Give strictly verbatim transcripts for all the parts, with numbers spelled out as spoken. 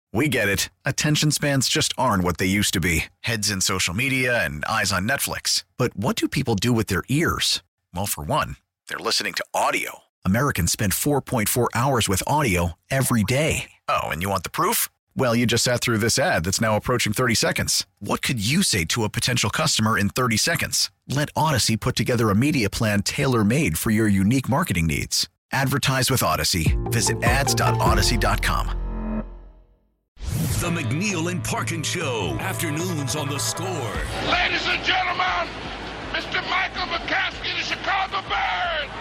We get it. Attention spans just aren't what they used to be. Heads in social media and eyes on Netflix. But what do people do with their ears? Well, for one, they're listening to audio. Americans spend four point four hours with audio every day. Oh, and you want the proof? Well, you just sat through this ad that's now approaching thirty seconds. What could you say to a potential customer in thirty seconds? Let Odyssey put together a media plan tailor-made for your unique marketing needs. Advertise with Odyssey. Visit ads dot odyssey dot com. The McNeil and Parkin Show. Afternoons on The Score. Ladies and gentlemen, Mister Michael McCaskey, the Chicago Bears.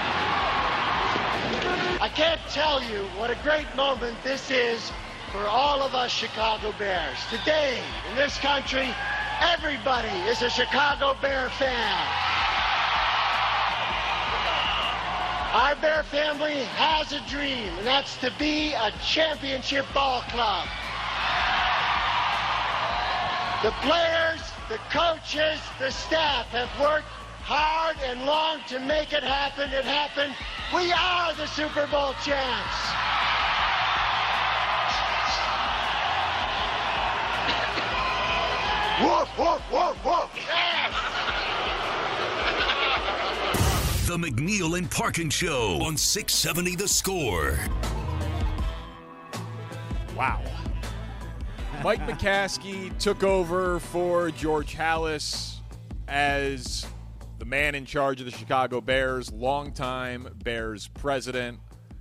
I can't tell you what a great moment this is for all of us Chicago Bears. Today, in this country, everybody is a Chicago Bear fan. Our Bear family has a dream, and that's to be a championship ball club. The players, the coaches, the staff have worked hard and long to make it happen. It happened. We are the Super Bowl champs. Woof, woof, woof, woof. The McNeil and Parkin Show on six seventy The Score. Wow. Mike McCaskey took over for George Halas as the man in charge of the Chicago Bears, longtime Bears president.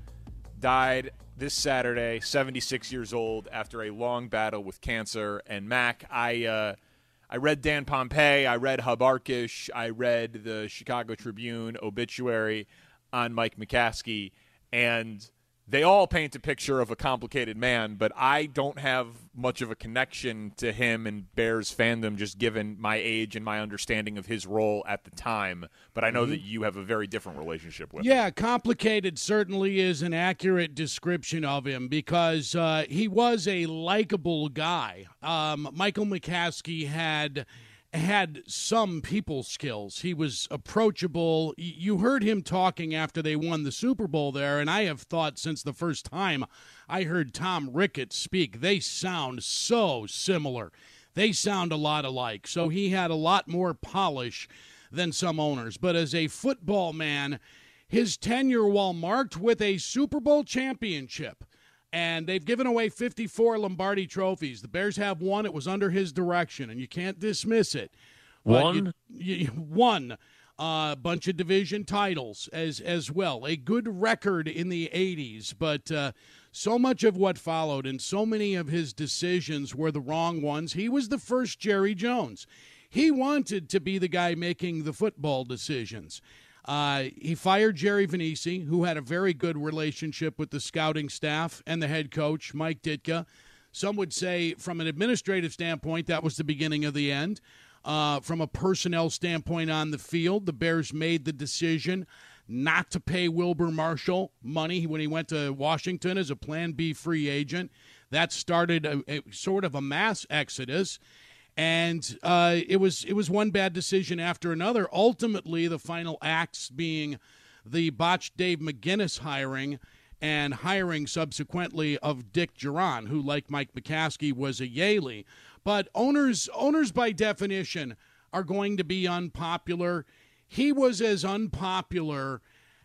Died this Saturday, seventy-six years old, after a long battle with cancer. And Mac, I uh, I read Dan Pompei, I read Hub Arkish, I read the Chicago Tribune obituary on Mike McCaskey, and they all paint a picture of a complicated man, but I don't have much of a connection to him and Bears fandom, just given my age and my understanding of his role at the time. But I know mm-hmm. that you have a very different relationship with yeah, him. Yeah, complicated certainly is an accurate description of him because uh, he was a likable guy. Um, Michael McCaskey had had some people skills. He was approachable. You heard him talking after they won the Super Bowl there, and I have thought since the first time I heard Tom Ricketts speak, they sound so similar. They sound a lot alike. So he had a lot more polish than some owners. But as a football man, his tenure, while marked with a Super Bowl championship, and they've given away fifty-four Lombardi trophies. The Bears have one. It was under his direction, and you can't dismiss it. One? You, you, one. A uh, bunch of division titles as as well. A good record in the eighties, but uh, so much of what followed and so many of his decisions were the wrong ones. He was the first Jerry Jones. He wanted to be the guy making the football decisions. Uh, he fired Jerry Vanisi, who had a very good relationship with the scouting staff and the head coach, Mike Ditka. Some would say from an administrative standpoint, that was the beginning of the end. Uh, from a personnel standpoint on the field, the Bears made the decision not to pay Wilbur Marshall money when he went to Washington as a Plan B free agent. That started a, a sort of a mass exodus. And uh, it was it was one bad decision after another. Ultimately, the final acts being the botched Dave McGinnis hiring and hiring subsequently of Dick Duran, who, like Mike McCaskey, was a Yaley. But owners, owners by definition, are going to be unpopular. He was as unpopular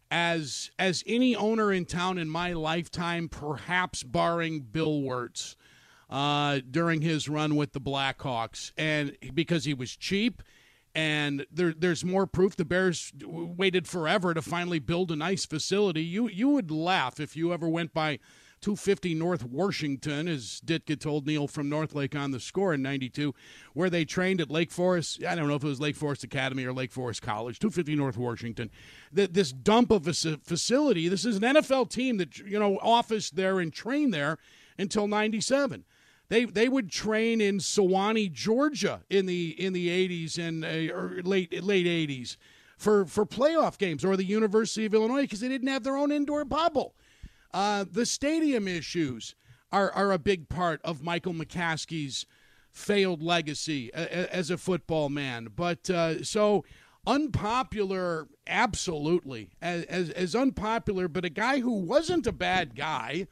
as as any owner in town in my lifetime, perhaps barring Bill Wirtz. Uh, during his run with the Blackhawks, and because he was cheap, and there, there's more proof. The Bears waited forever to finally build a nice facility. You you would laugh if you ever went by two fifty North Washington, as Ditka told Neil from Northlake on The Score in ninety-two, where they trained at Lake Forest. I don't know if it was Lake Forest Academy or Lake Forest College, two fifty North Washington. The, this dump of a facility, this is an N F L team that, you know, officed there and trained there until ninety-seven. They they would train in Sewanee, Georgia, in the in the eighties and uh, or late late eighties for for playoff games, or the University of Illinois, because they didn't have their own indoor bubble. Uh, the stadium issues are are a big part of Michael McCaskey's failed legacy a, a, as a football man. But uh, so unpopular, absolutely, as, as as unpopular, but a guy who wasn't a bad guy.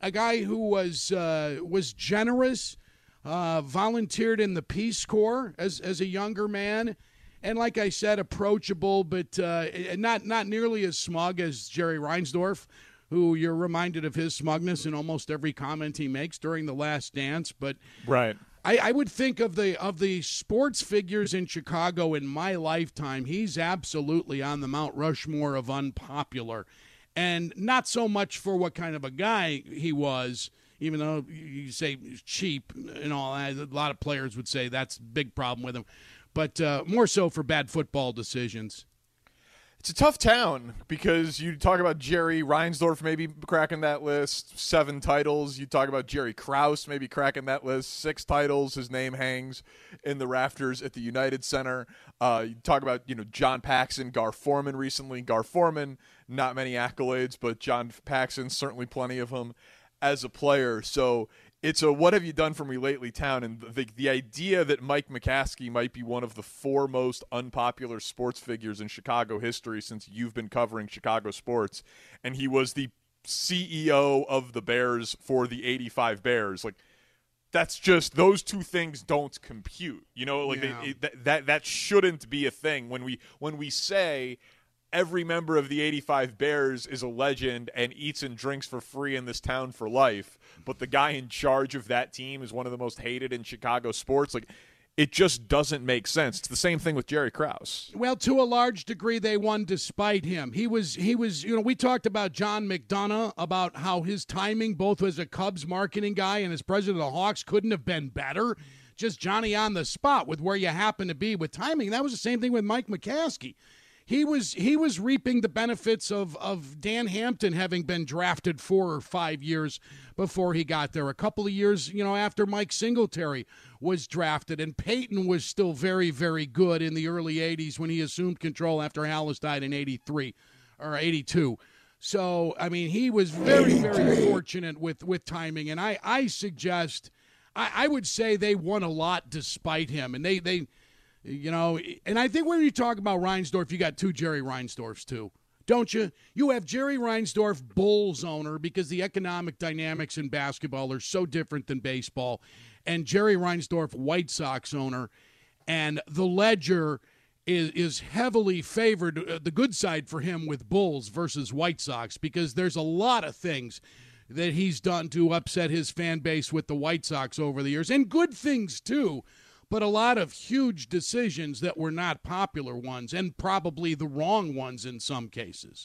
a guy who was uh, was generous, uh, volunteered in the Peace Corps as as a younger man, and like I said, approachable, but uh, not not nearly as smug as Jerry Reinsdorf, who you're reminded of his smugness in almost every comment he makes during The Last Dance. But right. I, I would think of the of the sports figures in Chicago in my lifetime, he's absolutely on the Mount Rushmore of unpopular. And not so much for what kind of a guy he was, even though you say cheap and all that. A lot of players would say that's a big problem with him. But uh, more so for bad football decisions. It's a tough town because you talk about Jerry Reinsdorf maybe cracking that list, seven titles. You talk about Jerry Krause maybe cracking that list, six titles. His name hangs in the rafters at the United Center. Uh, you talk about, you know, John Paxson, Gar Forman recently. Gar Forman, not many accolades, but John Paxson, certainly plenty of them as a player. So it's a what have you done for me lately town, and the, the idea that Mike McCaskey might be one of the four most unpopular sports figures in Chicago history since you've been covering Chicago sports, and he was the C E O of the Bears for the eighty-five Bears. Like, that's just, those two things don't compute. You know, like yeah. they, it, that, that that shouldn't be a thing. When we when we say every member of the eighty-five Bears is a legend and eats and drinks for free in this town for life, but the guy in charge of that team is one of the most hated in Chicago sports, like, it just doesn't make sense. It's the same thing with Jerry Krause. Well, to a large degree, they won despite him. He was, he was, you know, we talked about John McDonough, about how his timing, both as a Cubs marketing guy and as president of the Hawks, couldn't have been better. Just Johnny on the spot with where you happen to be with timing. That was the same thing with Mike McCaskey. He was he was reaping the benefits of, of Dan Hampton having been drafted four or five years before he got there. A couple of years, you know, after Mike Singletary was drafted, and Peyton was still very, very good in the early eighties when he assumed control after Halas died in eighty-three or eighty-two. So, I mean, he was very, very fortunate with, with timing, and I, I suggest, I, I would say they won a lot despite him, and they they. You know, and I think when you talk about Reinsdorf, you got two Jerry Reinsdorfs, too. Don't you? You have Jerry Reinsdorf, Bulls owner, because the economic dynamics in basketball are so different than baseball, and Jerry Reinsdorf, White Sox owner, and the ledger is, is heavily favored, uh, the good side for him with Bulls versus White Sox, because there's a lot of things that he's done to upset his fan base with the White Sox over the years, and good things, too. But a lot of huge decisions that were not popular ones, and probably the wrong ones in some cases.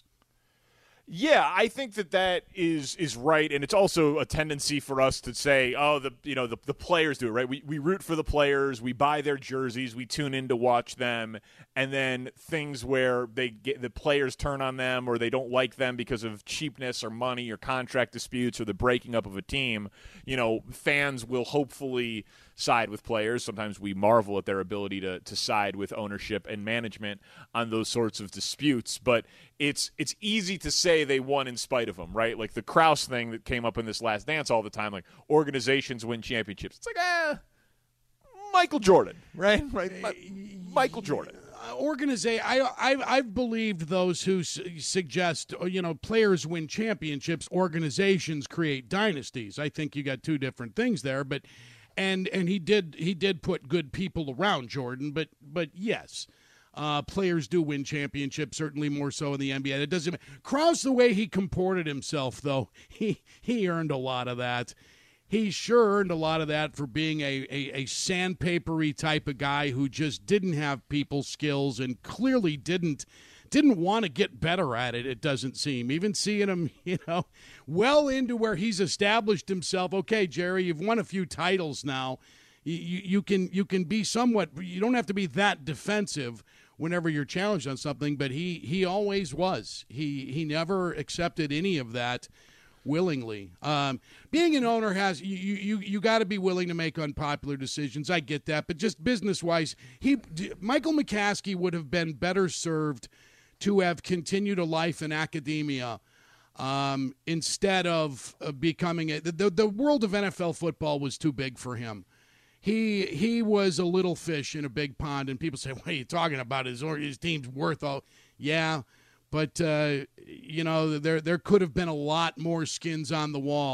Yeah, I think that that is is right, and it's also a tendency for us to say, oh, the you know the the players do it, right? We we root for the players, we buy their jerseys, we tune in to watch them, and then things where they get the players turn on them or they don't like them because of cheapness or money or contract disputes or the breaking up of a team, you know, fans will hopefully side with players. Sometimes we marvel at their ability to to side with ownership and management on those sorts of disputes, but it's it's easy to say they won in spite of them, right? Like the Krause thing that came up in this Last Dance all the time, like organizations win championships. It's like, eh, Michael Jordan, right? Right, Michael Jordan. Organiza- I, I've, I've believed those who su- suggest, you know, players win championships, organizations create dynasties. I think you got two different things there, but and and he did he did put good people around Jordan, but but yes. Uh, players do win championships, certainly more so in the N B A. It doesn't. Krause, the way he comported himself, though, he he earned a lot of that. He sure earned a lot of that for being a, a, a sandpapery type of guy who just didn't have people skills and clearly didn't didn't want to get better at it, it doesn't seem. Even seeing him, you know, well into where he's established himself. Okay, Jerry, you've won a few titles now. You, you, you can you can be somewhat, you don't have to be that defensive whenever you're challenged on something, but he, he always was. He he never accepted any of that willingly. Um, being an owner has you you you got to be willing to make unpopular decisions. I get that, but just business wise, he Michael McCaskey would have been better served to have continued a life in academia um, instead of uh, becoming a, the the world of N F L football was too big for him. He he was a little fish in a big pond, and people say, what are you talking about? His, or his team's worth all. Yeah, but, uh, you know, there there could have been a lot more skins on the wall,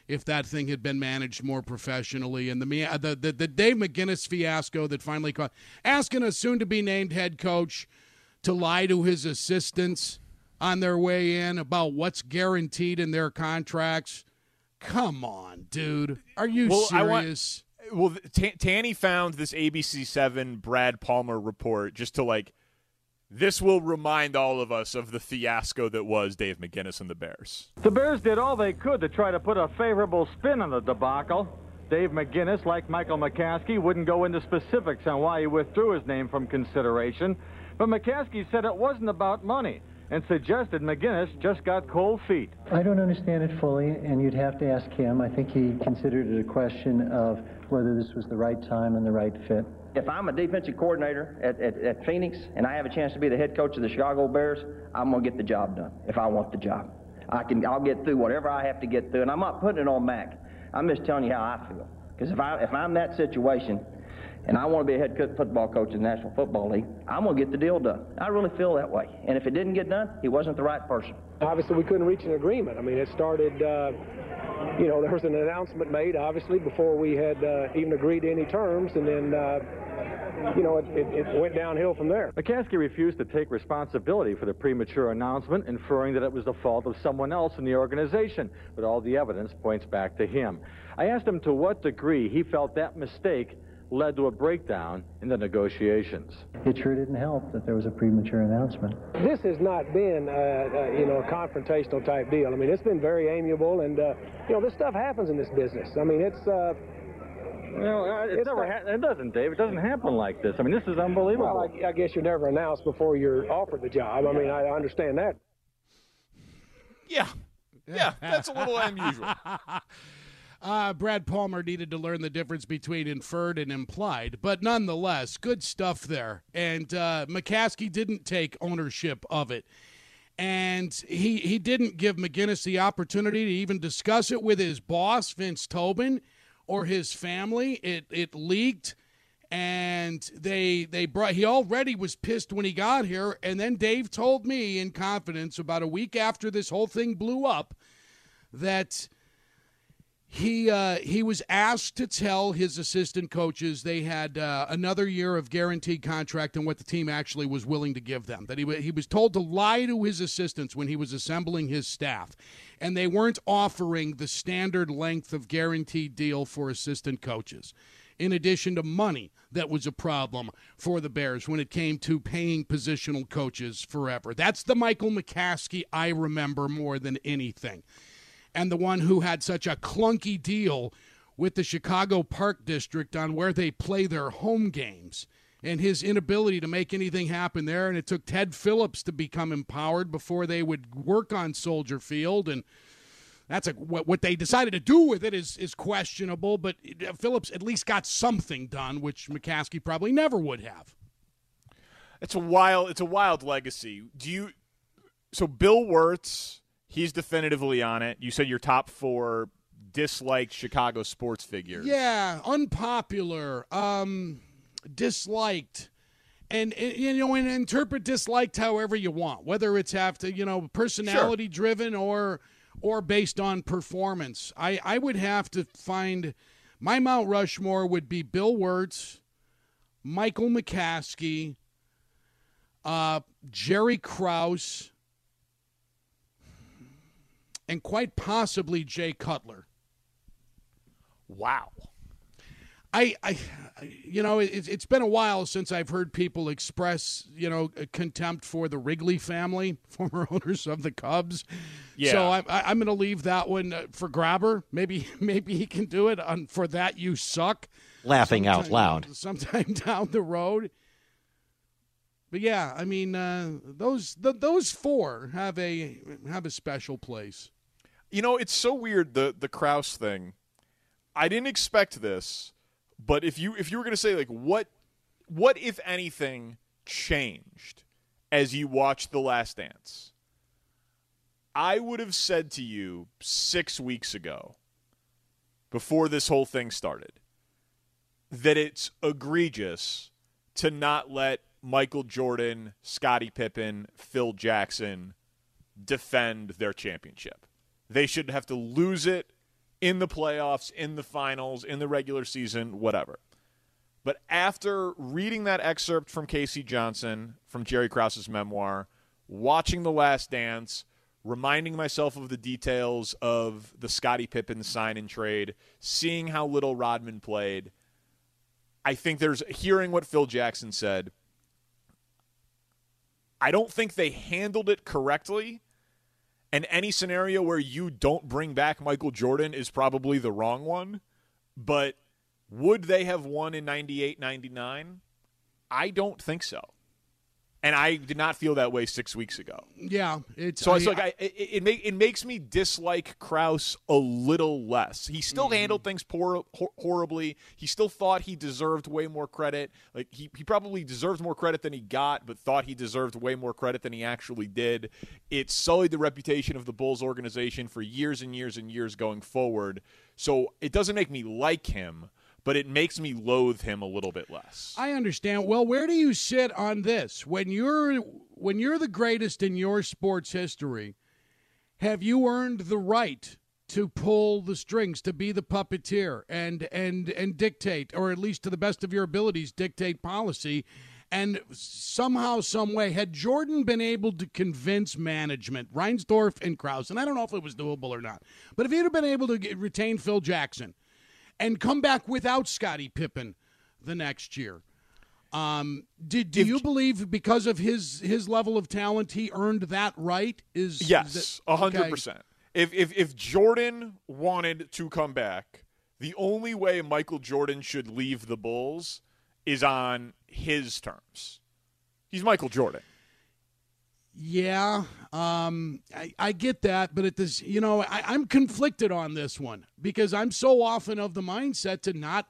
if that thing had been managed more professionally. And the the the, the Dave McGinnis fiasco that finally caught, asking a soon-to-be-named head coach to lie to his assistants on their way in about what's guaranteed in their contracts. Come on, dude. Are you well, serious? I want, well, T- Tanny found this A B C seven Brad Palmer report just to, like, this will remind all of us of the fiasco that was Dave McGinnis and the Bears. The Bears did all they could to try to put a favorable spin on the debacle. Dave McGinnis, like Michael McCaskey, wouldn't go into specifics on why he withdrew his name from consideration, but McCaskey said it wasn't about money and suggested McGinnis just got cold feet. I don't understand it fully, and you'd have to ask him. I think he considered it a question of whether this was the right time and the right fit. If I'm a defensive coordinator at, at, at Phoenix and I have a chance to be the head coach of the Chicago Bears, I'm going to get the job done if I want the job. I can, I'll get through whatever I have to get through, and I'm not putting it on Mac. I'm just telling you how I feel. Because if, I, if I'm in that situation and I want to be a head co- football coach in the National Football League, I'm going to get the deal done. I really feel that way. And if it didn't get done, he wasn't the right person. Obviously, we couldn't reach an agreement. I mean, it started, uh, you know, there was an announcement made, obviously, before we had uh, even agreed to any terms, and then, uh, you know, it, it, it went downhill from there. McCaskey refused to take responsibility for the premature announcement, inferring that it was the fault of someone else in the organization, but all the evidence points back to him. I asked him to what degree he felt that mistake led to a breakdown in the negotiations. It sure didn't help that there was a premature announcement. This has not been, uh, uh, you know, a confrontational type deal. I mean, it's been very amiable, and, uh, you know, this stuff happens in this business. I mean, it's... Uh, Well, uh, it, never ha- it doesn't, Dave. It doesn't happen like this. I mean, this is unbelievable. Well, I, I guess you're never announced before you're offered the job. I mean, I understand that. Yeah. Yeah, that's a little unusual. Uh, Brad Palmer needed to learn the difference between inferred and implied, but nonetheless, good stuff there. And uh, McCaskey didn't take ownership of it. And he, he didn't give McGinnis the opportunity to even discuss it with his boss, Vince Tobin, or his family. It it leaked, and they they brought. He already was pissed when he got here, and then Dave told me in confidence about a week after this whole thing blew up that he uh, he was asked to tell his assistant coaches they had uh, another year of guaranteed contract and what the team actually was willing to give them. That he he was told to lie to his assistants when he was assembling his staff. And they weren't offering the standard length of guaranteed deal for assistant coaches, in addition to money that was a problem for the Bears when it came to paying positional coaches forever. That's the Michael McCaskey I remember more than anything, and the one who had such a clunky deal with the Chicago Park District on where they play their home games, and his inability to make anything happen there. And it took Ted Phillips to become empowered before they would work on Soldier Field. And that's a, what, what they decided to do with it is, is questionable, but Phillips at least got something done, which McCaskey probably never would have. It's a wild, it's a wild legacy. Do you, so Bill Wirtz, he's definitively on it. You said your top four disliked Chicago sports figures. Yeah, unpopular, um, disliked, and, and you know, and interpret disliked however you want, whether it's have to, you know, personality sure. driven or or based on performance. I, I would have to find my Mount Rushmore would be Bill Wirtz, Michael McCaskey, uh, Jerry Krause, and quite possibly Jay Cutler. Wow. I, I, you know, it, it's been a while since I've heard people express, you know, contempt for the Wrigley family, former owners of the Cubs. Yeah. So I, I, I'm going to leave that one for Grabber. Maybe, maybe he can do it on For That You Suck. Laughing sometime, out loud. Sometime down the road. But yeah, I mean, uh, those the, those four have a have a special place. You know, it's so weird the the Krause thing. I didn't expect this, but if you if you were going to say like what what if anything changed as you watched The Last Dance, I would have said to you six weeks ago, before this whole thing started, that it's egregious to not let Michael Jordan, Scottie Pippen, Phil Jackson defend their championship. They should have to lose it in the playoffs, in the finals, in the regular season, whatever. But after reading that excerpt from Casey Johnson, from Jerry Krause's memoir, watching The Last Dance, reminding myself of the details of the Scottie Pippen sign and trade, seeing how little Rodman played, I think there's, hearing what Phil Jackson said, I don't think they handled it correctly. And any scenario where you don't bring back Michael Jordan is probably the wrong one. But would they have won in ninety-eight ninety-nine? I don't think so. And I did not feel that way six weeks ago. Yeah. It's, so I, it's like I, it, it, make, it makes me dislike Krause a little less. He still mm-hmm. handled things poor, hor- horribly. He still thought he deserved way more credit. Like he, he probably deserves more credit than he got, but thought he deserved way more credit than he actually did. It sullied the reputation of the Bulls organization for years and years and years going forward. So it doesn't make me like him, but it makes me loathe him a little bit less. I understand. Well, where do you sit on this? When you're when you're the greatest in your sports history, have you earned the right to pull the strings, to be the puppeteer and and and dictate, or at least to the best of your abilities, dictate policy? And somehow, some way, had Jordan been able to convince management, Reinsdorf and Krause, and I don't know if it was doable or not, but if he'd have been able to get, retain Phil Jackson and come back without Scottie Pippen the next year. Um, did do if, you believe because of his his level of talent he earned that right? Is yes, a hundred percent. If if if Jordan wanted to come back, the only way Michael Jordan should leave the Bulls is on his terms. He's Michael Jordan. Yeah, um, I, I get that, but at this, you know, I, I'm conflicted on this one because I'm so often of the mindset to not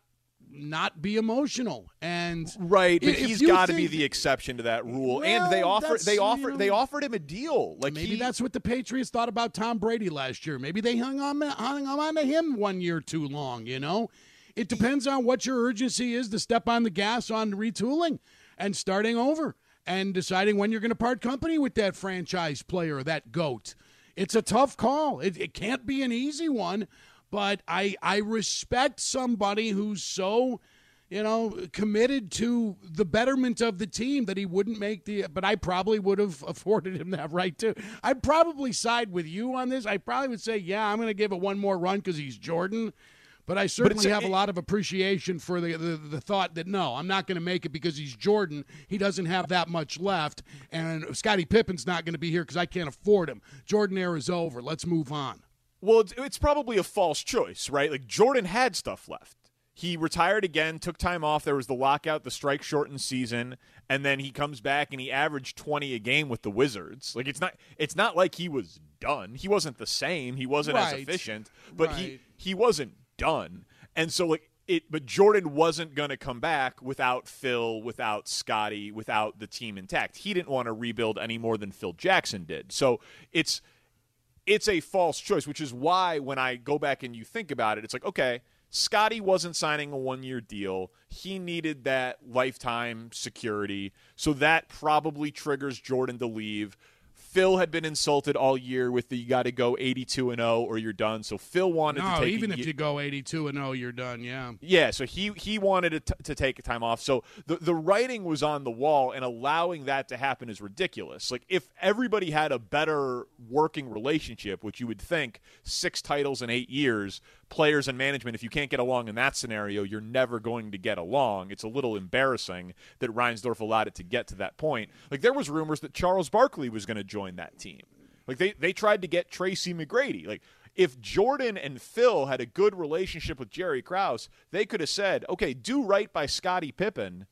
not be emotional, and right, but if, he's if got to be the exception to that rule. Well, and they offered they offered you know, they offered him a deal. Like maybe he, that's what the Patriots thought about Tom Brady last year. Maybe they hung on hung on to him one year too long. You know, it depends on what your urgency is to step on the gas on retooling and starting over, and deciding when you're going to part company with that franchise player, that GOAT. It's a tough call. It, it can't be an easy one, but I I respect somebody who's so, you know, committed to the betterment of the team that he wouldn't make the, but I probably would have afforded him that right too. I'd probably side with you on this. I probably would say, yeah, I'm going to give it one more run because he's Jordan. But I certainly but have a, a lot of appreciation for the, the, the thought that, no, I'm not going to make it because he's Jordan. He doesn't have that much left. And Scottie Pippen's not going to be here because I can't afford him. Jordan era is over. Let's move on. Well, it's, it's probably a false choice, right? Like, Jordan had stuff left. He retired again, took time off. There was the lockout, the strike-shortened season, and then he comes back and he averaged twenty a game with the Wizards. Like, it's not it's not like he was done. He wasn't the same. He wasn't right. as efficient, but right. he, he wasn't done. And so like it but Jordan wasn't going to come back without Phil, without Scottie, without the team intact. He didn't want to rebuild any more than Phil Jackson did. So it's it's a false choice, which is why when I go back and you think about it, it's like, okay, Scottie wasn't signing a one-year deal. He needed that lifetime security. So that probably triggers Jordan to leave. Phil had been insulted all year with the you got to go eighty-two and oh or you're done. So Phil wanted no, to take even a, if you go eighty-two and oh, you're done. Yeah, yeah. So he he wanted to, t- to take time off. So the the writing was on the wall, and allowing that to happen is ridiculous. Like if everybody had a better working relationship, which you would think six titles in eight years, players and management, if you can't get along in that scenario, you're never going to get along. It's a little embarrassing that Reinsdorf allowed it to get to that point. Like there was rumors that Charles Barkley was going to join that team. Like they, they tried to get Tracy McGrady. Like if Jordan and Phil had a good relationship with Jerry Krause, they could have said, okay, do right by Scottie Pippen.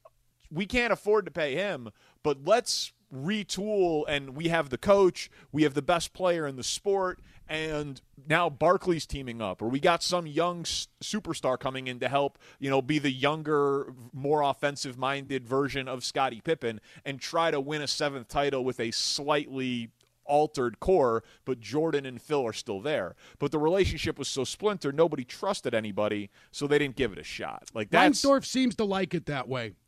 We can't afford to pay him, but let's retool, and we have the coach, we have the best player in the sport, and now Barkley's teaming up, or we got some young s- superstar coming in to help, you know, be the younger, more offensive-minded version of Scottie Pippen and try to win a seventh title with a slightly altered core, but Jordan and Phil are still there. But the relationship was so splintered, nobody trusted anybody, so they didn't give it a shot. Like that's Reinsdorf seems to like it that way.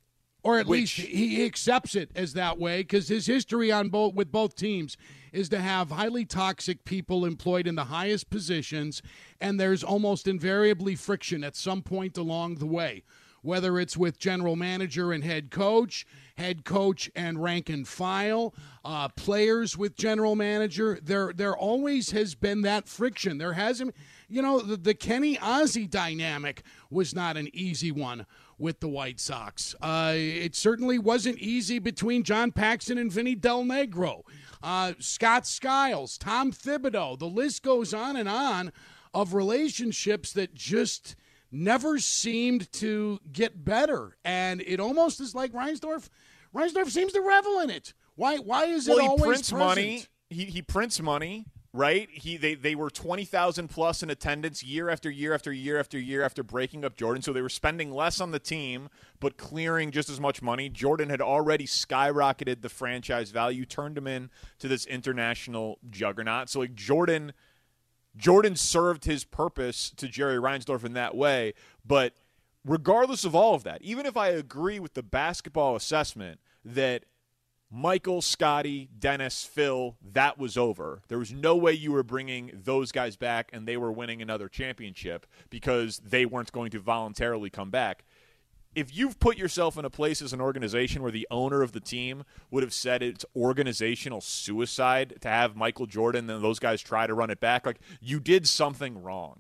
Or at Which, least he accepts it as that way, because his history on both with both teams is to have highly toxic people employed in the highest positions, and there's almost invariably friction at some point along the way, whether it's with general manager and head coach, head coach and rank and file, uh, players with general manager. There, there always has been that friction. There hasn't, you know, the, the Kenny Ozzie dynamic was not an easy one with the White Sox. Uh, it certainly wasn't easy between John Paxson and Vinny Del Negro, uh, Scott Skiles, Tom Thibodeau. The list goes on and on of relationships that just never seemed to get better. And it almost is like Reinsdorf. Reinsdorf seems to revel in it. Why? Why is it well, always he prints present? money. He he prints money. Right? He they, they were twenty thousand plus in attendance year after year after year after year after breaking up Jordan. So they were spending less on the team but clearing just as much money. Jordan had already skyrocketed the franchise value, turned him in to this international juggernaut. So like Jordan Jordan served his purpose to Jerry Reinsdorf in that way. But regardless of all of that, even if I agree with the basketball assessment that Michael, Scotty, Dennis, Phil, that was over. There was no way you were bringing those guys back and they were winning another championship because they weren't going to voluntarily come back. If you've put yourself in a place as an organization where the owner of the team would have said it's organizational suicide to have Michael Jordan and those guys try to run it back, like you did something wrong.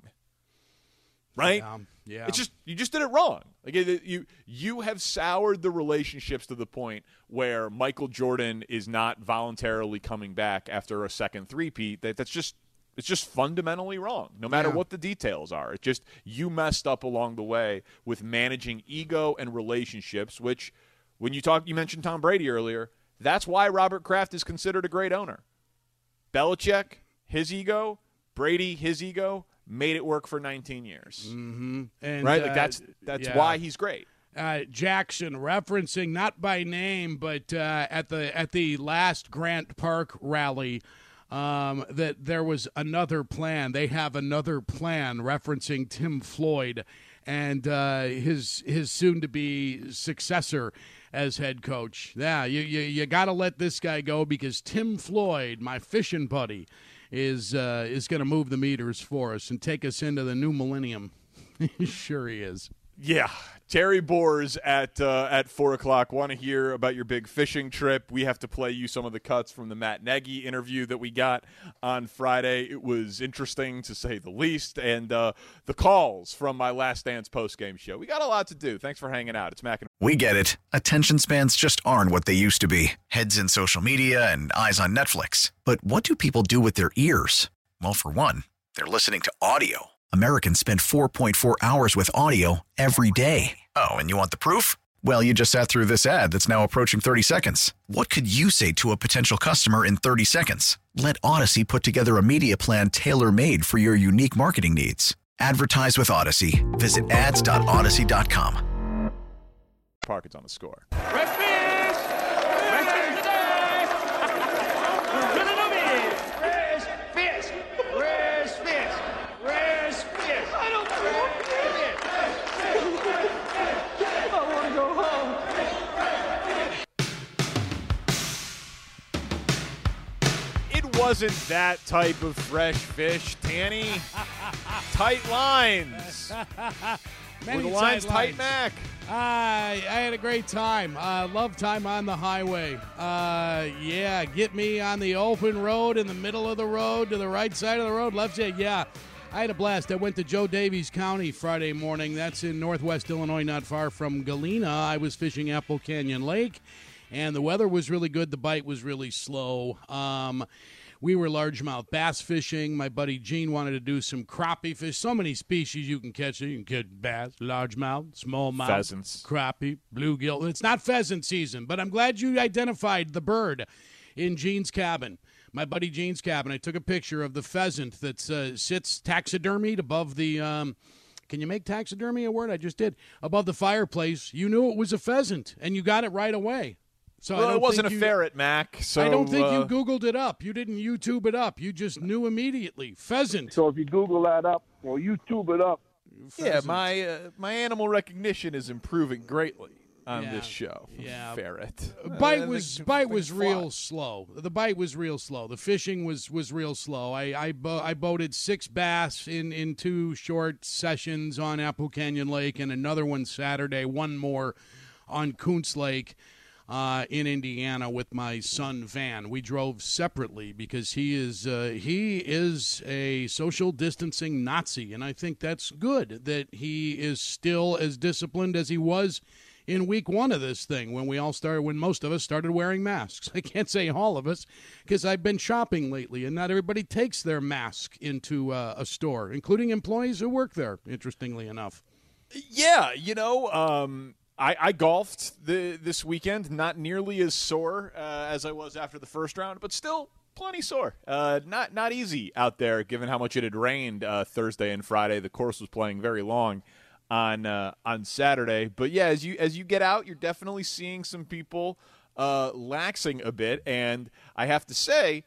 Right? Yeah. Yeah. It's just you just did it wrong. Like it, you you have soured the relationships to the point where Michael Jordan is not voluntarily coming back after a second three-peat. That that's just it's just fundamentally wrong. No matter Yeah. what the details are, it just you messed up along the way with managing ego and relationships. Which, when you talk, you mentioned Tom Brady earlier. That's why Robert Kraft is considered a great owner. Belichick, his ego. Brady, his ego. Made it work for nineteen years. Mm-hmm. And, right? Like uh, that's that's yeah. why he's great. Uh, Jackson referencing, not by name, but uh, at the at the last Grant Park rally, um, that there was another plan. They have another plan, referencing Tim Floyd and uh, his his soon-to-be successor as head coach. Yeah, you you, you got to let this guy go because Tim Floyd, my fishing buddy, is uh, is going to move the meters for us and take us into the new millennium. Sure he is. Yeah. Terry Boers at uh, at four o'clock. Want to hear about your big fishing trip? We have to play you some of the cuts from the Matt Nagy interview that we got on Friday. It was interesting, to say the least, and uh, the calls from my Last Dance postgame show. We got a lot to do. Thanks for hanging out. It's Mac and We get it. Attention spans just aren't what they used to be. Heads in social media and eyes on Netflix. But what do people do with their ears? Well, for one, they're listening to audio. Americans spend four point four hours with audio every day. Oh, and you want the proof? Well, you just sat through this ad that's now approaching thirty seconds. What could you say to a potential customer in thirty seconds? Let Odyssey put together a media plan tailor-made for your unique marketing needs. Advertise with Odyssey. Visit ads dot odyssey dot com. Park, it's on the score. Red fish! Red fish today! Where's fish? Where's fish? Where's fish? I don't know. I want to go home. It wasn't that type of fresh fish, Tanny. Tight lines. Many Were the lines tight tight, Mac? I I had a great time. Uh, love time on the highway. Uh, yeah, get me on the open road, in the middle of the road, to the right side of the road, left side. Yeah, I had a blast. I went to Joe Davies County Friday morning. That's in northwest Illinois, not far from Galena. I was fishing Apple Canyon Lake, and the weather was really good. The bite was really slow. Um, we were largemouth bass fishing. My buddy Gene wanted to do some crappie fish. So many species you can catch. You can catch bass, largemouth, smallmouth, Pheasants, crappie, bluegill. It's not pheasant season, but I'm glad you identified the bird in Gene's cabin. My buddy Gene's cabin. I took a picture of the pheasant that uh, sits taxidermied above the. Um, can you make taxidermy a word? I just did. Above the fireplace. You knew it was a pheasant, and you got it right away. So well, I don't it wasn't a you, ferret, Mac. So I don't think uh, you Googled it up. You didn't YouTube it up. You just knew immediately. Pheasant. So if you Google that up or YouTube it up. Yeah, my uh, my animal recognition is improving greatly. on yeah. this show. Yeah, ferret. Bite Uh, was the- bite the was fly. real slow. The bite was real slow. The fishing was was real slow. I I, bo- I boated six bass in in two short sessions on Apple Canyon Lake, and another one Saturday. One more on Kuntz Lake. Uh, in Indiana with my son Van. We drove separately because he is uh, he is a social distancing Nazi, and I think that's good that he is still as disciplined as he was in week one of this thing when we all started, when most of us started wearing masks. I can't say all of us because I've been shopping lately, and not everybody takes their mask into uh, a store, including employees who work there, interestingly enough. Yeah, you know, um, I, I golfed the, this weekend, not nearly as sore uh, as I was after the first round, but still plenty sore. Uh, not not easy out there, given how much it had rained uh, Thursday and Friday. The course was playing very long on uh, on Saturday. But yeah, as you as you get out, you're definitely seeing some people uh, laxing a bit, and I have to say,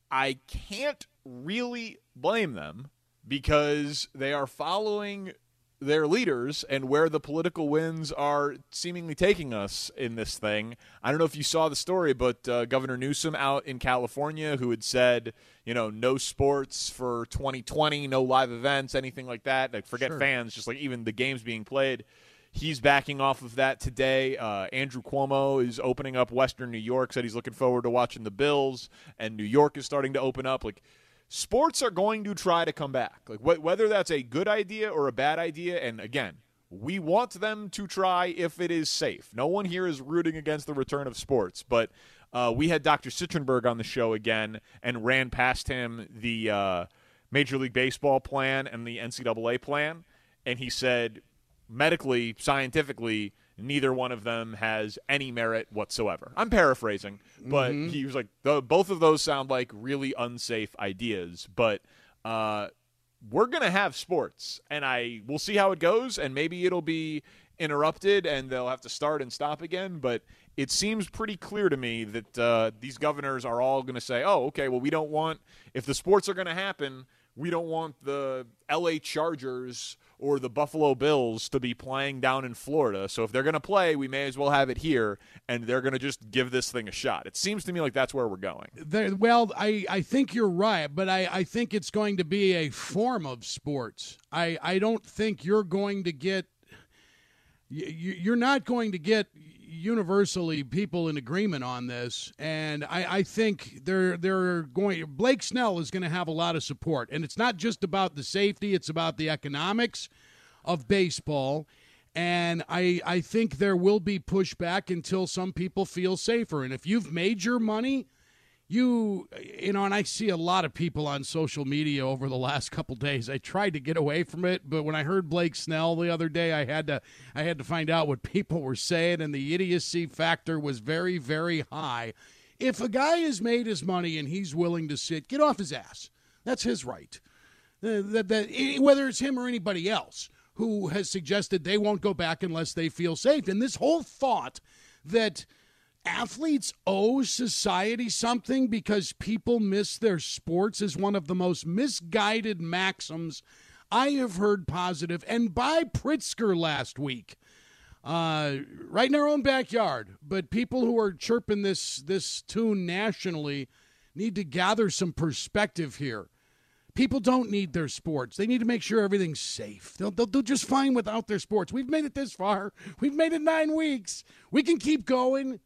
I can't really blame them because they are following their leaders and where the political winds are seemingly taking us in this thing. I don't know if you saw the story, but uh, Governor Newsom out in California, who had said, you know, no sports for twenty twenty, no live events, anything like that. Like, forget Sure. fans, just like even the games being played. He's backing off of that today. Uh, Andrew Cuomo is opening up Western New York, said he's looking forward to watching the Bills, and New York is starting to open up. Like, sports are going to try to come back, like wh- whether that's a good idea or a bad idea. And again, we want them to try if it is safe. No one here is rooting against the return of sports, but uh, we had Doctor Citronberg on the show again and ran past him the uh, Major League Baseball plan and the N C double A plan, and he said medically, scientifically, neither one of them has any merit whatsoever. I'm paraphrasing, but Mhm. he was like, the, both of those sound like really unsafe ideas, but uh, we're going to have sports, and I we'll see how it goes, and maybe it'll be interrupted, and they'll have to start and stop again, but it seems pretty clear to me that uh, these governors are all going to say, oh, okay, well, we don't want, if the sports are going to happen, we don't want the L A Chargers or the Buffalo Bills to be playing down in Florida. So if they're going to play, we may as well have it here, and they're going to just give this thing a shot. It seems to me like that's where we're going. There, well, I, I think you're right, but I, I think it's going to be a form of sports. I, I don't think you're going to get you, you're not going to get universally people in agreement on this, and I, I think they're they're going. Blake Snell is going to have a lot of support, and it's not just about the safety; it's about the economics of baseball. And I I think there will be pushback until some people feel safer. And if you've made your money, you you know, and I see a lot of people on social media over the last couple days. I tried to get away from it, but when I heard Blake Snell the other day, I had to I had to find out what people were saying, and the idiocy factor was very, very high. If a guy has made his money and he's willing to sit, get off his ass. That's his right. Uh, that, that, whether it's him or anybody else who has suggested they won't go back unless they feel safe. And this whole thought that athletes owe society something because people miss their sports is one of the most misguided maxims I have heard positive. And by Pritzker last week, uh, right in our own backyard. But people who are chirping this, this tune nationally need to gather some perspective here. People don't need their sports. They need to make sure everything's safe. They'll, they'll do just fine without their sports. We've made it this far. We've made it nine weeks. We can keep going.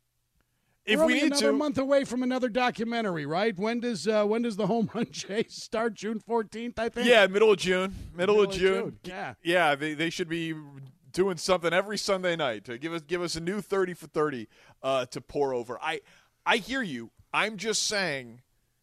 If We're we only need another to. month away from another documentary, right? When does uh, when does the home run chase start? June fourteenth, I think. Yeah, middle of June. Middle, Middle of of June. June, yeah. Yeah, they, they should be doing something every Sunday night to give us give us a new thirty for thirty uh, to pour over. I I hear you. I'm just saying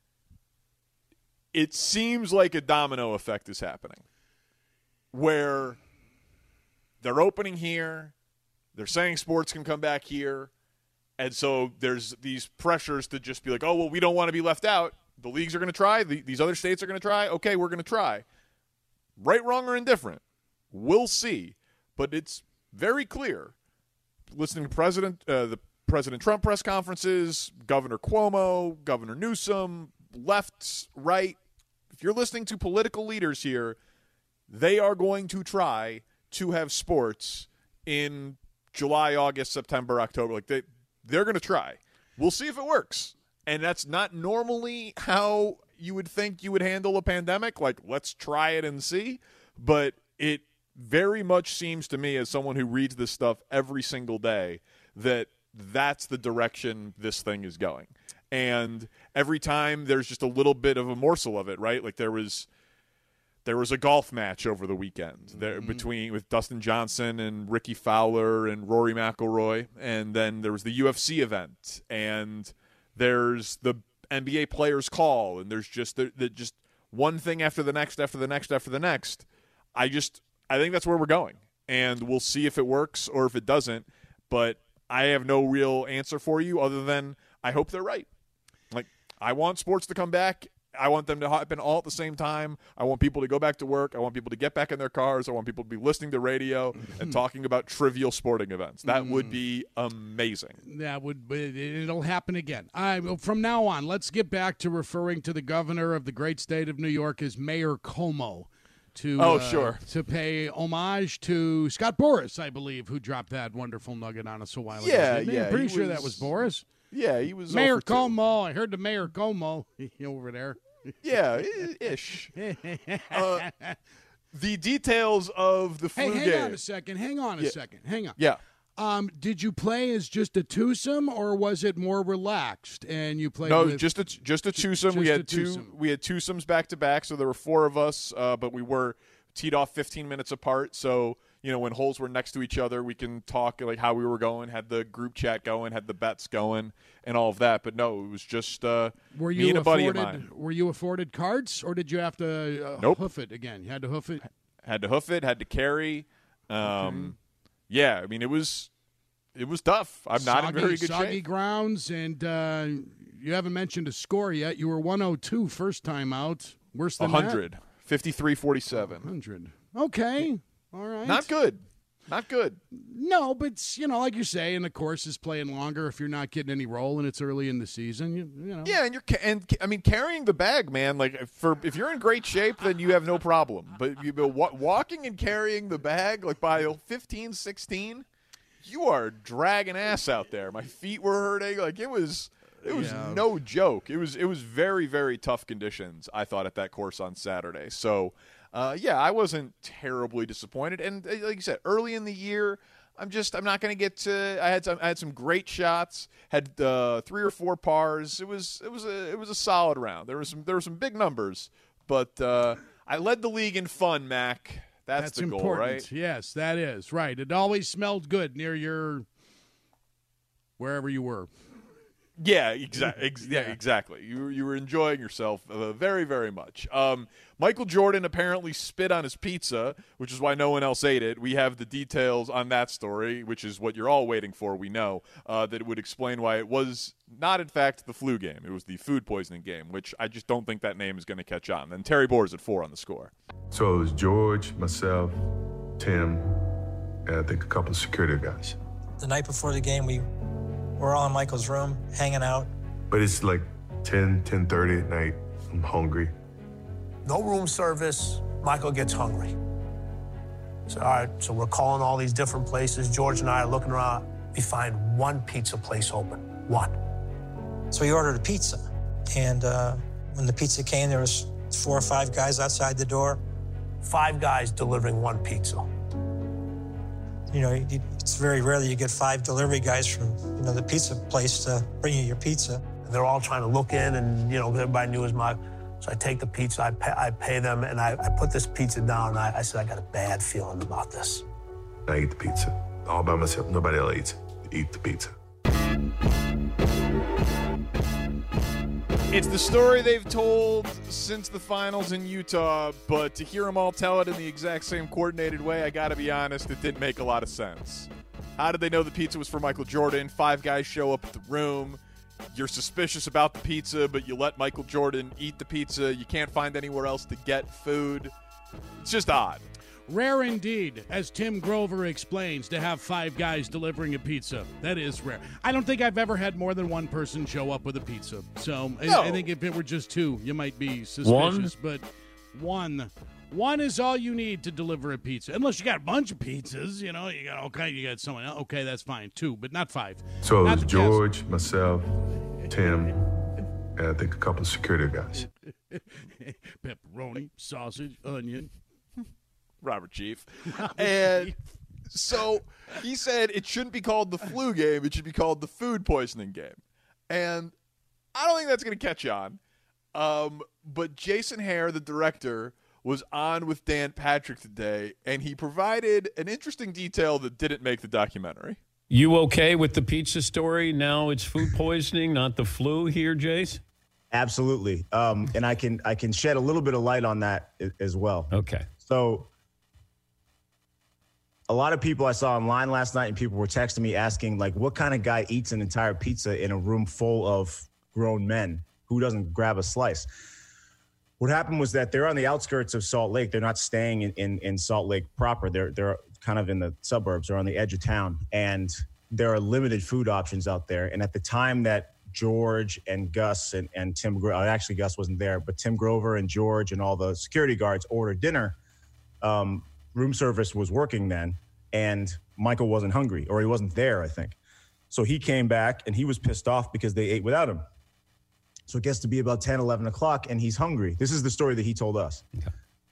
it seems like a domino effect is happening where they're opening here, they're saying sports can come back here, and so there's these pressures to just be like, oh, well, we don't want to be left out. The leagues are going to try. The, these other states are going to try. Okay, we're going to try. Right, wrong, or indifferent. We'll see. But it's very clear, listening to President uh, the President Trump press conferences, Governor Cuomo, Governor Newsom, left, right, if you're listening to political leaders here, they are going to try to have sports in July, August, September, October. Like they, they're going to try. We'll see if it works. And that's not normally how you would think you would handle a pandemic. Like, let's try it and see. But it very much seems to me, as someone who reads this stuff every single day, that that's the direction this thing is going. And every time there's just a little bit of a morsel of it, right? Like there was there was a golf match over the weekend there mm-hmm. between with Dustin Johnson and Ricky Fowler and Rory McIlroy, and then there was the U F C event, and there's the N B A players call, and there's just the, the just one thing after the next after the next after the next. I just I think that's where we're going, and we'll see if it works or if it doesn't. But I have no real answer for you other than I hope they're right. Like, I want sports to come back. I want them to happen all at the same time. I want people to go back to work. I want people to get back in their cars. I want people to be listening to radio and talking about trivial sporting events. That mm. would be amazing. That would be, it'll happen again. I, from now on, let's get back to referring to the governor of the great state of New York as Mayor Cuomo. To, oh, uh, sure. To pay homage to Scott Boras, I believe, who dropped that wonderful nugget on us a while ago. Yeah, yeah. I'm pretty he sure was, that was Boras. Yeah, he was Mayor Cuomo. I heard the Mayor Cuomo over there. Yeah, ish. uh, the details of the flu hey, hang game. on a second. Hang on a yeah. second. Hang on. Yeah. Um, did you play as just a twosome, or was it more relaxed? And you played? No, with just a just a twosome. Just we had a two. twosome. We had twosomes back to back, so there were four of us, uh, but we were teed off fifteen minutes apart. So you know, when holes were next to each other, we can talk like how we were going, had the group chat going, had the bets going, and all of that. But no, it was just uh, were me you and a afforded, buddy of mine. Were you afforded cards, or did you have to uh, nope. hoof it again? You had to hoof it. Had to hoof it. Had to carry. Um, okay. Yeah, I mean it was. It was tough. I'm soggy, not in very good soggy shape. grounds, and uh, you haven't mentioned a score yet. You were one oh two first time out. Worse than one hundred. That? fifty-three forty-seven. one hundred. Okay. All right. Not good. Not good. No, but, you know, like you say, and the course is playing longer if you're not getting any roll and it's early in the season. You, you know. Yeah, and you're and I mean carrying the bag, man. Like for if you're in great shape, then you have no problem. But you walking and carrying the bag, like by fifteen, sixteen. You are dragging ass out there. My feet were hurting. Like it was, it was yeah. no joke. It was, it was very, very tough conditions. I thought at that course on Saturday. So, uh, yeah, I wasn't terribly disappointed. And like you said, early in the year, I'm just, I'm not going to get to. I had some, I had some great shots. Had uh, three or four pars. It was, it was a, it was a solid round. There was some, there were some big numbers, but uh, I led the league in fun, Mac. That's, That's the important. goal, right? Yes, that is right. It always smelled good near your wherever you were. Yeah, exactly. Ex- yeah, exactly. You you were enjoying yourself uh, very, very much. Um, Michael Jordan apparently spit on his pizza, which is why no one else ate it. We have the details on that story, which is what you're all waiting for. We know uh, that it would explain why it was not, in fact, the flu game. It was the food poisoning game, which I just don't think that name is going to catch on. Then Terry Boers at four on the score. So it was George, myself, Tim, and I think a couple of security guys. The night before the game, we were all in Michael's room, hanging out. But it's like ten, ten thirty at night. I'm hungry. No room service. Michael gets hungry. So, all right, so we're calling all these different places. George and I are looking around. We find one pizza place open. One. So we ordered a pizza. And uh, when the pizza came, there was four or five guys outside the door. Five guys delivering one pizza. You know, it's very rare that you get five delivery guys from, you know, the pizza place to bring you your pizza. And they're all trying to look in, and, you know, everybody knew it was my... So I take the pizza, I pay, I pay them, and I, I put this pizza down, and I, I said, I got a bad feeling about this. I eat the pizza. All by myself. Nobody else eats. Eat the pizza. It's the story they've told since the finals in Utah, but to hear them all tell it in the exact same coordinated way, I got to be honest, it didn't make a lot of sense. How did they know the pizza was for Michael Jordan? Five guys show up at the room. You're suspicious about the pizza, but you let Michael Jordan eat the pizza. You can't find anywhere else to get food. It's just odd. Rare indeed, as Tim Grover explains, to have five guys delivering a pizza. That is rare. I don't think I've ever had more than one person show up with a pizza. So no. I, I think if it were just two, you might be suspicious. One? But one, One is all you need to deliver a pizza. Unless you got a bunch of pizzas, you know, you got okay, you got someone else. Okay, that's fine. Two, but not five. So not it was George, myself, Tim, and I think a couple of security guys. Pepperoni, sausage, onion. Robert Chief. Robert and Chief. So he said it shouldn't be called the flu game. It should be called the food poisoning game. And I don't think that's going to catch on. Um, but Jason Hare, the director, was on with Dan Patrick today, and he provided an interesting detail that didn't make the documentary. You okay with the pizza story? Now it's food poisoning, not the flu here, Jace? Absolutely. Um, and I can I can shed a little bit of light on that as well. Okay. So a lot of people I saw online last night, and people were texting me asking, like, what kind of guy eats an entire pizza in a room full of grown men? Who doesn't grab a slice? What happened was that they're on the outskirts of Salt Lake. They're not staying in, in, in Salt Lake proper. They're they're kind of in the suburbs or on the edge of town. And there are limited food options out there. And at the time that George and Gus and, and Tim Grover, actually Gus wasn't there, but Tim Grover and George and all the security guards ordered dinner, um, room service was working then. And Michael wasn't hungry, or he wasn't there, I think. So he came back and he was pissed off because they ate without him. So it gets to be about ten, eleven o'clock, and he's hungry. This is the story that he told us. Okay.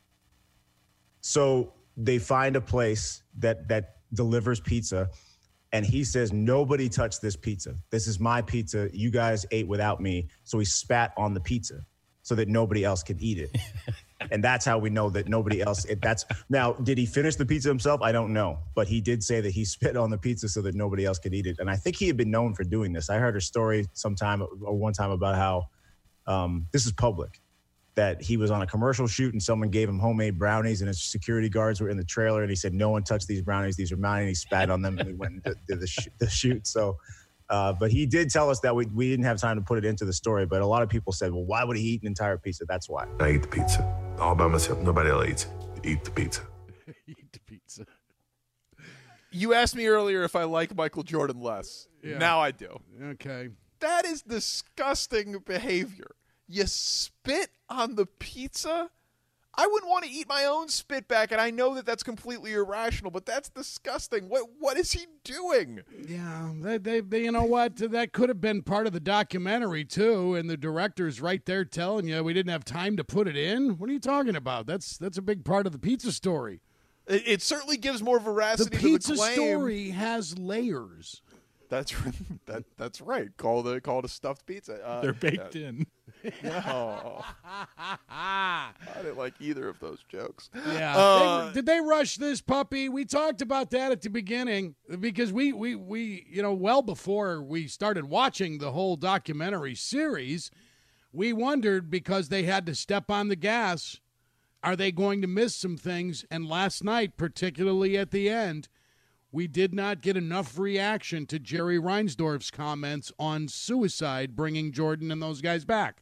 So they find a place that that delivers pizza, and he says, nobody touched this pizza. This is my pizza. You guys ate without me. So he spat on the pizza so that nobody else could eat it. And that's how we know that nobody else. It, that's now, did he finish the pizza himself? I don't know. But he did say that he spit on the pizza so that nobody else could eat it. And I think he had been known for doing this. I heard a story sometime or one time about how um, this is public, that he was on a commercial shoot and someone gave him homemade brownies and his security guards were in the trailer. And he said, no one touched these brownies. These are mine. And he spat on them and he went and did, did the, sh- the shoot. So, uh, but he did tell us that we, we didn't have time to put it into the story. But a lot of people said, well, why would he eat an entire pizza? That's why. I eat the pizza all by myself. Nobody else eats it. Eat the pizza. Eat the pizza. You asked me earlier if I like Michael Jordan less. Yeah. Now I do. Okay. That is disgusting behavior. You spit on the pizza? I wouldn't want to eat my own spit back, and I know that that's completely irrational, but that's disgusting. What What is he doing? Yeah, they, they, they, you know what? That could have been part of the documentary, too, and the director's right there telling you we didn't have time to put it in. What are you talking about? That's that's a big part of the pizza story. It, it certainly gives more veracity the to the pizza claim. story has layers. That's that. That's right. Call the call it a stuffed pizza. Uh, They're baked uh, in. No, I didn't like either of those jokes. Yeah. Uh, they, did they rush this puppy? We talked about that at the beginning because we, we, we, you know, well before we started watching the whole documentary series, we wondered because they had to step on the gas. Are they going to miss some things? And last night, particularly at the end, we did not get enough reaction to Jerry Reinsdorf's comments on suicide, bringing Jordan and those guys back.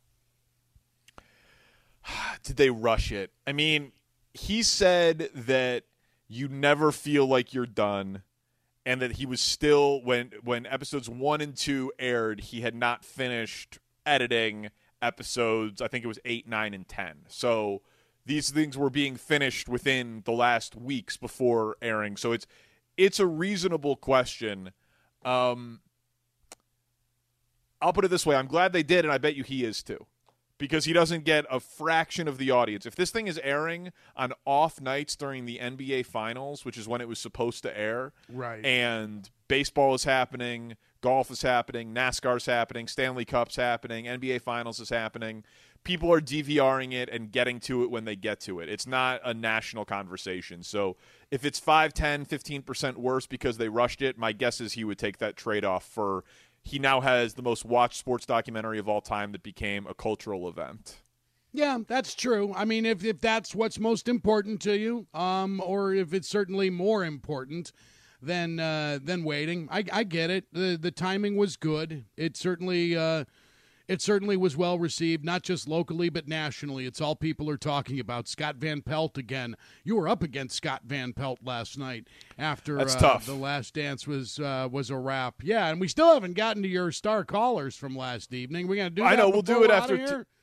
Did they rush it? I mean, he said that you never feel like you're done, and that he was still, when when episodes one and two aired, he had not finished editing episodes, I think it was eight, nine, and ten. So these things were being finished within the last weeks before airing. So it's it's a reasonable question. Um, I'll put it this way. I'm glad they did, and I bet you he is too. Because he doesn't get a fraction of the audience. If this thing is airing on off nights during the N B A Finals, which is when it was supposed to air, right, and baseball is happening, golf is happening, NASCAR's happening, Stanley Cup's happening, N B A Finals is happening, people are DVRing it and getting to it when they get to it. It's not a national conversation. So if it's five, ten, fifteen percent worse because they rushed it, my guess is he would take that trade-off for – he now has the most watched sports documentary of all time that became a cultural event. Yeah, that's true. I mean, if if that's what's most important to you, um, or if it's certainly more important than uh, than waiting, I, I get it. The the timing was good. It certainly uh, it certainly was well received, not just locally but nationally. It's all people are talking about. Scott Van Pelt again. You were up against Scott Van Pelt last night after That's uh, tough. The Last Dance was uh, was a wrap. Yeah, and we still haven't gotten to your star callers from last evening. We're gonna do. I that know we'll before do it we're after. outta here? T-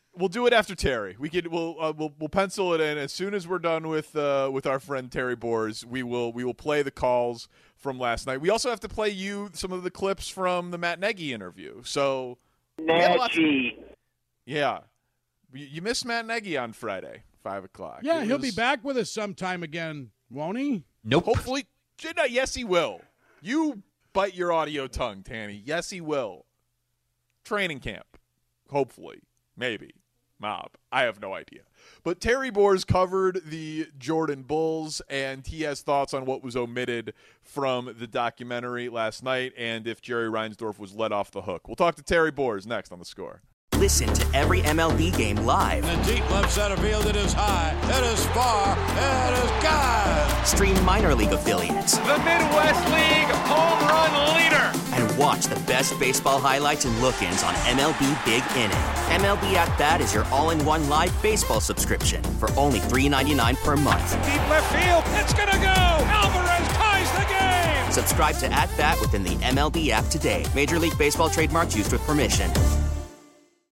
We'll do it after Terry. We could. We'll uh, we'll we'll pencil it in as soon as we're done with uh, with our friend Terry Boers. We will we will play the calls from last night. We also have to play you some of the clips from the Matt Nagy interview. So Nagy. Yeah, you, you missed Matt Nagy on Friday, five o'clock. Yeah, It he'll was- be back with us sometime again, won't he? Nope. Hopefully, yes, he will. You bite your audio tongue, Tanny. Yes, he will. Training camp, hopefully, maybe. Mob. I have no idea. But Terry Boers covered the Jordan Bulls, and he has thoughts on what was omitted from the documentary last night and if Jerry Reinsdorf was let off the hook. We'll talk to Terry Boers next on The Score. Listen to every M L B game live. In the deep left center field, it is high, it is far, it is gone. Stream minor league affiliates. The Midwest League home run leader. And watch the best baseball highlights and look-ins on M L B Big Inning. M L B At Bat is your all-in-one live baseball subscription for only three dollars and ninety-nine cents per month. Deep left field, it's gonna go. Alvarez ties the game. Subscribe to At Bat within the M L B app today. Major League Baseball trademarks used with permission.